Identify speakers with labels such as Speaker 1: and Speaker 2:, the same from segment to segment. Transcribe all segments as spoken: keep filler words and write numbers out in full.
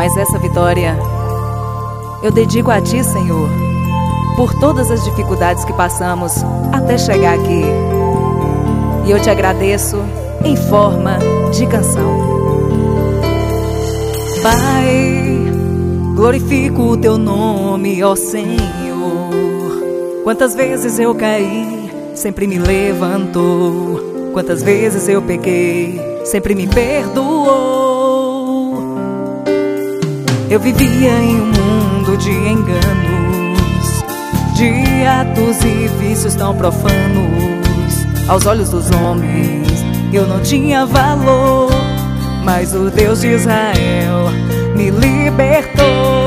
Speaker 1: Mas essa vitória eu dedico a Ti, Senhor, por todas as dificuldades que passamos até chegar aqui. E eu Te agradeço em forma de canção. Pai, glorifico o Teu nome, ó Senhor. Quantas vezes eu caí, sempre me levantou. Quantas vezes eu pequei, sempre me perdoou. Eu vivia em um mundo de enganos, de atos e vícios tão profanos. Aos olhos dos homens eu não tinha valor, mas o Deus de Israel me libertou.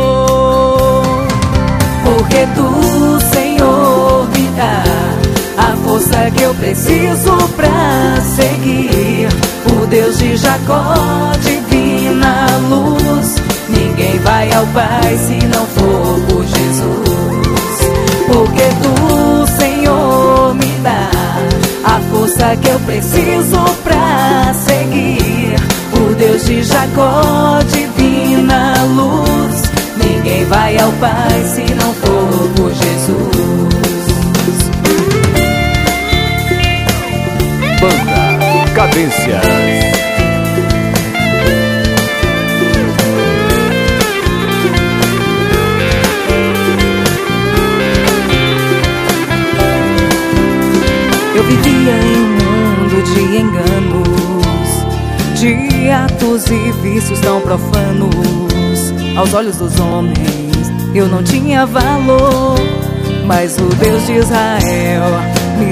Speaker 1: Porque Tu, Senhor, me dá a força que eu preciso pra seguir. O Deus de Jacó, divina luz. Ninguém vai ao Pai se não for por Jesus. Porque Tu, Senhor, me dá a força que eu preciso pra seguir. O Deus de Jacó, divina luz. Ninguém vai ao Pai se não for por Jesus.
Speaker 2: Banda Cadências.
Speaker 1: Eu vivia em um mundo de enganos, de atos e vícios tão profanos. Aos olhos dos homens eu não tinha valor, mas o Deus de Israel me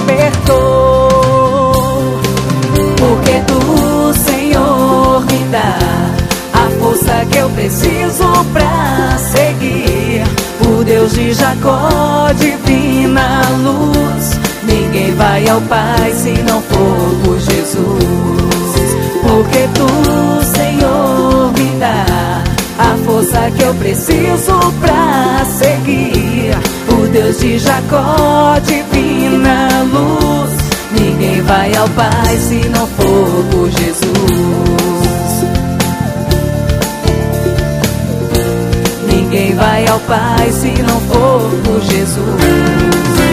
Speaker 1: libertou. Porque Tu, Senhor, me dá a força que eu preciso pra seguir. O Deus de Jacó, divina luz. Ninguém vai ao Pai se não for por Jesus. Porque Tu, Senhor, me dá a força que eu preciso pra seguir. O Deus de Jacó, divina luz. Ninguém vai ao Pai se não for por Jesus. Ninguém vai ao Pai se não for por Jesus.